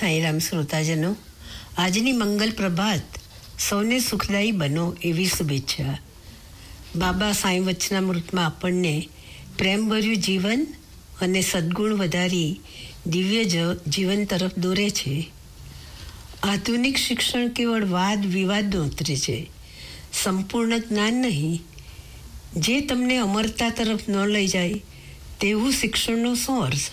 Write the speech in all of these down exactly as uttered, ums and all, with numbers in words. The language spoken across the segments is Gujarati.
સાંઈરામ શ્રોતાજનો, આજની મંગલ પ્રભાત સૌને સુખદાયી બનો એવી શુભેચ્છા. બાબા સાંઈ વચનામૃતમાં આપણને પ્રેમભર્યું જીવન અને સદ્ગુણ વધારી દિવ્ય જીવન તરફ દોરે છે. આધુનિક શિક્ષણ કેવળ વાદ વિવાદ નોતરે છે, સંપૂર્ણ જ્ઞાન નહીં. જે તમને અમરતા તરફ ન લઈ જાય તેવું શિક્ષણનો શું અર્થ?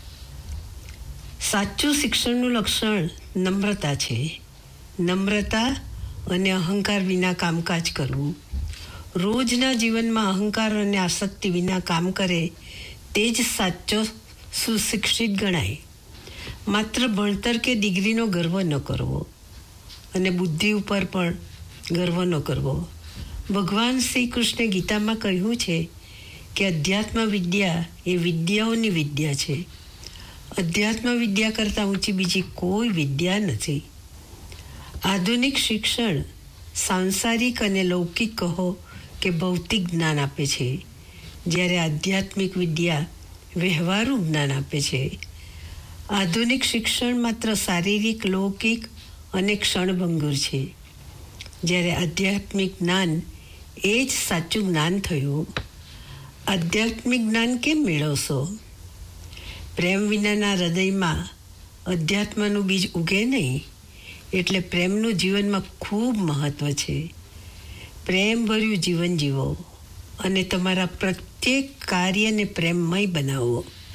સાચું શિક્ષણનું લક્ષણ નમ્રતા છે. નમ્રતા અને અહંકાર વિના કામકાજ કરવું. રોજના જીવનમાં અહંકાર અને આસક્તિ વિના કામ કરે તે જ સાચો સુશિક્ષિત ગણાય. માત્ર ભણતર કે ડિગ્રીનો ગર્વ ન કરવો અને બુદ્ધિ ઉપર પણ ગર્વ ન કરવો. ભગવાન શ્રી કૃષ્ણે ગીતામાં કહ્યું છે કે અધ્યાત્મ વિદ્યા એ વિદ્યાઓની વિદ્યા છે. અધ્યાત્મ વિદ્યા કરતાં ઊંચી બીજી કોઈ વિદ્યા નથી. આધુનિક શિક્ષણ સાંસારિક અને લૌકિક કહો કે ભૌતિક જ્ઞાન આપે છે, જ્યારે આધ્યાત્મિક વિદ્યા વ્યવહારુ જ્ઞાન આપે છે. આધુનિક શિક્ષણ માત્ર શારીરિક, લૌકિક અને ક્ષણભંગુર છે, જ્યારે આધ્યાત્મિક જ્ઞાન એ જ સાચું જ્ઞાન થયું. આધ્યાત્મિક જ્ઞાન કેમ મેળવશો? પ્રેમ વિનાના હૃદયમાં અધ્યાત્મનું બીજ ઉગે નહીં. એટલે પ્રેમનું જીવનમાં ખૂબ મહત્ત્વ છે. પ્રેમભર્યું જીવન જીવો અને તમારા પ્રત્યેક કાર્યને પ્રેમમય બનાવો.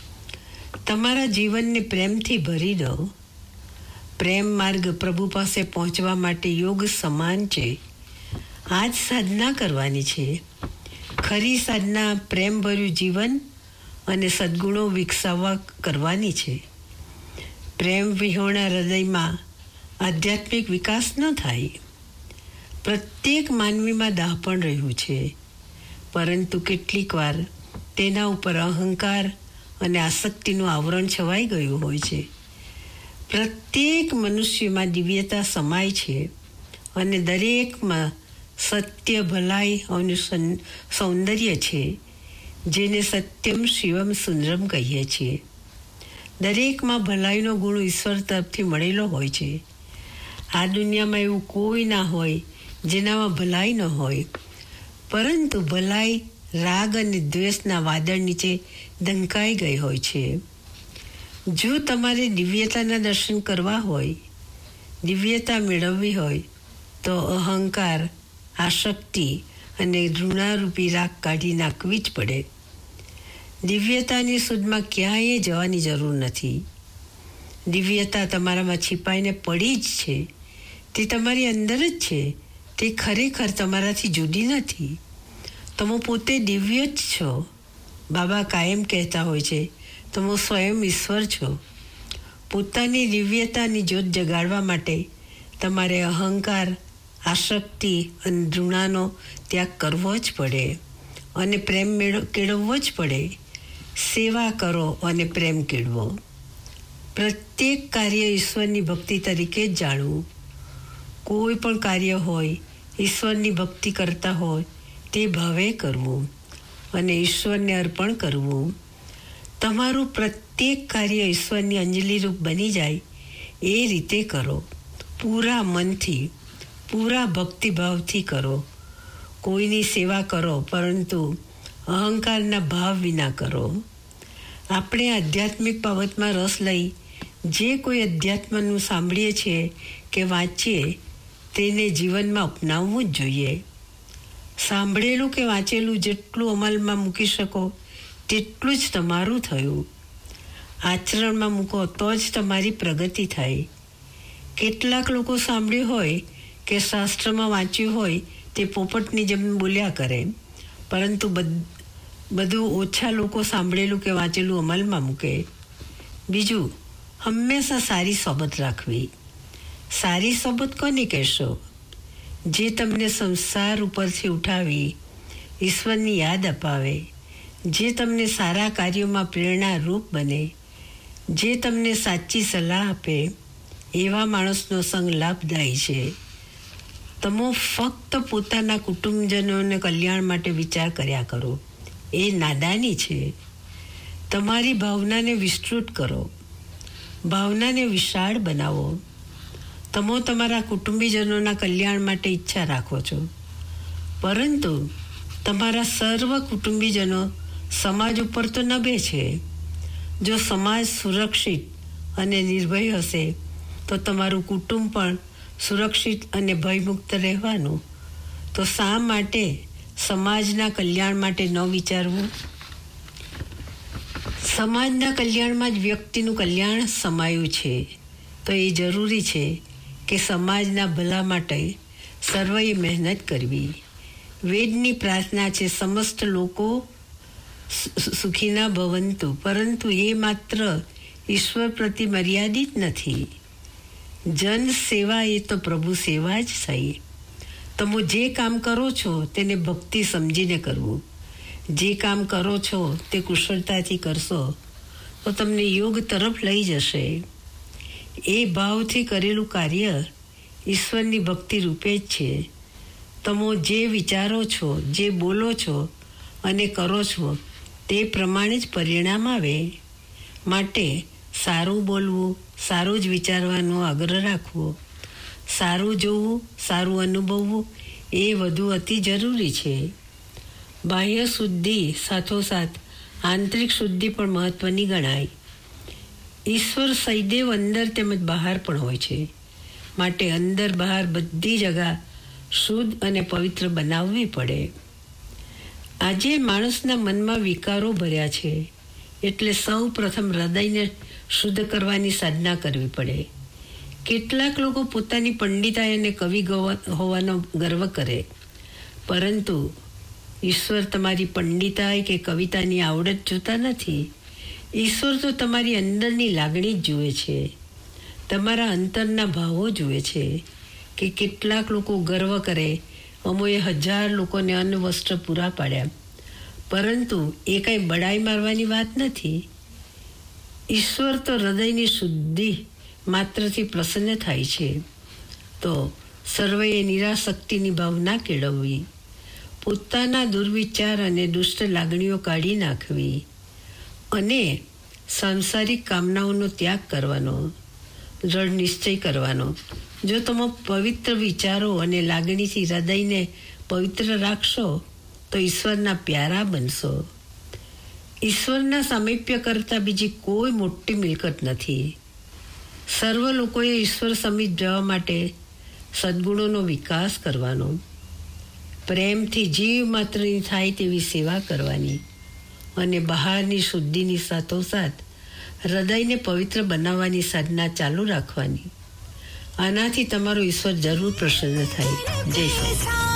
તમારા જીવનને પ્રેમથી ભરી દો. પ્રેમ માર્ગ પ્રભુ પાસે પહોંચવા માટે યોગ સમાન છે. આ જ સાધના કરવાની છે. ખરી સાધના પ્રેમભર્યું જીવન અને સદ્ગુણો વિકસાવવા કરવાની છે. પ્રેમ વિહોણા હૃદયમાં આધ્યાત્મિક વિકાસ ન થાય. પ્રત્યેક માનવીમાં દાહપણ રહ્યું છે, પરંતુ કેટલીક વાર તેના ઉપર અહંકાર અને આસક્તિનું આવરણ છવાઈ ગયું હોય છે. પ્રત્યેક મનુષ્યમાં દિવ્યતા સમાય છે અને દરેકમાં સત્ય, ભલાઈ અને સૌંદર્ય છે, જેને સત્યમ શિવમ સુંદરમ કહીએ છીએ. દરેકમાં ભલાઈનો ગુણ ઈશ્વર તરફથી મળેલો હોય છે. આ દુનિયામાં એવું કોઈ ના હોય જેનામાં ભલાઈ ન હોય, પરંતુ ભલાઈ રાગ અને દ્વેષના વાદળ નીચે ઢંકાઈ ગઈ હોય છે. જો તમારે દિવ્યતાના દર્શન કરવા હોય, દિવ્યતા મેળવવી હોય, તો અહંકાર, આસક્તિ અને ઘૃણારૂપી રાગ કાઢી નાખવી જ પડે. દિવ્યતાની સુધમાં ક્યાંય જવાની જરૂર નથી. દિવ્યતા તમારામાં छिपाઈને પડી જ છે. તે તમારી અંદર જ છે. તે ખરેખર તમારાથી જુદી નથી. તમે પોતે દિવ્ય જ છો. બાબા કાયમ કહેતા હોય છે, તમે સ્વયં ઈશ્વર છો. પોતાની દિવ્યતાની જ્યોત જગાડવા માટે તમારે અહંકાર, આસક્તિ અને ઘૃણાનો ત્યાગ કરવો જ પડે અને પ્રેમ મેળવ કેળવવો જ પડે. સેવા કરો અને પ્રેમ કેળવો. પ્રત્યેક કાર્ય ઈશ્વરની ભક્તિ તરીકે જ જાણવું. કોઈ પણ કાર્ય હોય, ઈશ્વરની ભક્તિ કરતા હોય તે ભાવે કરવું અને ઈશ્વરને અર્પણ કરવું. તમારું પ્રત્યેક કાર્ય ઈશ્વરની અંજલિરૂપ બની જાય એ રીતે કરો. પૂરા મનથી, પૂરા ભક્તિભાવથી કરો. કોઈની સેવા કરો, પરંતુ અહંકારના ભાવ વિના કરો. આપણે આધ્યાત્મિક બાબતમાં રસ લઈ જે કોઈ અધ્યાત્મનું સાંભળીએ છીએ કે વાંચીએ તેને જીવનમાં અપનાવવું જ જોઈએ. સાંભળેલું કે વાંચેલું જેટલું અમલમાં મૂકી શકો તેટલું જ તમારું થયું. આચરણમાં મૂકો તો જ તમારી પ્રગતિ થાય. કેટલાક લોકો સાંભળ્યું હોય કે શાસ્ત્રમાં વાંચ્યું હોય તે પોપટની જેમ બોલ્યા કરે, પરંતુ બધું ઓછા લોકો સાંભળેલું કે વાંચેલું અમલમાં મૂકે. બીજું, હંમેશા સારી સોબત રાખવી. સારી સોબત કોને કહેશો? જે તમને સંસાર ઉપરથી ઉઠાવી ઈશ્વરની યાદ અપાવે, જે તમને સારા કાર્યોમાં પ્રેરણારૂપ બને, જે તમને સાચી સલાહ આપે, એવા માણસનો સંગ લાભદાયી છે. તમે ફક્ત પોતાના કુટુંબજનોને કલ્યાણ માટે વિચાર કર્યા કરો, એ નાદાની છે. તમારી ભાવનાને વિસ્તૃત કરો. ભાવનાને વિશાળ બનાવો. તમે તમારા કુટુંબીજનોના કલ્યાણ માટે ઈચ્છા રાખો છો, પરંતુ તમારા સર્વ કુટુંબીજનો સમાજ ઉપર તો નભે છે. જો સમાજ સુરક્ષિત અને નિર્ભય હશે તો તમારું કુટુંબ પણ સુરક્ષિત અને ભયમુક્ત રહેવાનું. તો શા માટે સમાજના કલ્યાણ માટે ન વિચારવું? સમાજના કલ્યાણમાં જ વ્યક્તિનું કલ્યાણ સમાયું છે. તો એ જરૂરી છે કે સમાજના ભલા માટે સર્વએ મહેનત કરવી. વેદની પ્રાર્થના છે, સમસ્ત લોકો સુખીના ભવંતુ, પરંતુ એ માત્ર ઈશ્વર પ્રતિ મર્યાદિત નથી. જન સેવા એ તો પ્રભુ સેવા જ થઈ. તમે જે કામ કરો છો તેને ભક્તિ સમજીને કરવું. જે કામ કરો છો તે કુશળતાથી કરશો તો તમને યોગ તરફ લઈ જશે. એ ભાવથી કરેલું કાર્ય ઈશ્વરની ભક્તિ રૂપે જ છે. તમે જે વિચારો છો, જે બોલો છો અને કરો છો તે પ્રમાણે જ પરિણામ આવે. માટે સારું બોલવું, સારું જ વિચારવાનો આગ્રહ રાખવો, સારું જોવું, સારું અનુભવવું એ વધુ અતિ જરૂરી છે. બાહ્ય શુદ્ધિ સાથોસાથ આંતરિક શુદ્ધિ પણ મહત્વની ગણાય. ઈશ્વર સદૈવ અંદર તેમજ બહાર પણ હોય છે. માટે અંદર બહાર બધી જગા શુદ્ધ અને પવિત્ર બનાવવી પડે. આજે માણસના મનમાં વિકારો ભર્યા છે, એટલે સૌ પ્રથમ હૃદયને શુદ્ધ કરવાની સાધના કરવી પડે. કેટલાક લોકો પોતાની પંડિતાઈ અને કવિ હોવાનો ગર્વ કરે, પરંતુ ઈશ્વર તમારી પંડિતાઈ કે કવિતાની આવડત જોતા નથી. ઈશ્વર તો તમારી અંદરની લાગણી જ જુએ છે, તમારા અંતરના ભાવો જુએ છે. કે કેટલાક લોકો ગર્વ કરે, અમોએ હજાર લોકોને અન્ન વસ્ત્ર પૂરા પાડ્યા, પરંતુ એ કંઈ બડાઈ મારવાની વાત નથી. ઈશ્વર તો હૃદયની શુદ્ધિ માત્રથી પ્રસન્ન થાય છે. તો સર્વેએ નિરાશક્તિની ભાવના કેળવવી, પોતાના દુર્વિચાર અને દુષ્ટ લાગણીઓ કાઢી નાખવી અને સાંસારિક કામનાઓનો ત્યાગ કરવાનો દ્રઢ નિશ્ચય કરવાનો. જો તમે પવિત્ર વિચારો અને લાગણીથી હૃદયને પવિત્ર રાખશો તો ઈશ્વરના પ્યારા બનશો. ઈશ્વરના સામીપ્ય કરતાં બીજી કોઈ મોટી મિલકત નથી. સર્વ લોકોએ ઈશ્વર સમીપ જવા માટે સદ્ગુણોનો વિકાસ કરવાનો, પ્રેમથી જીવ માત્રની થાય તેવી સેવા કરવાની અને બહારની શુદ્ધિની સાથોસાથ હૃદયને પવિત્ર બનાવવાની સાધના ચાલુ રાખવાની. આનાથી તમારો ઈશ્વર જરૂર પ્રસન્ન થાય. જય શ્રી કૃષ્ણ.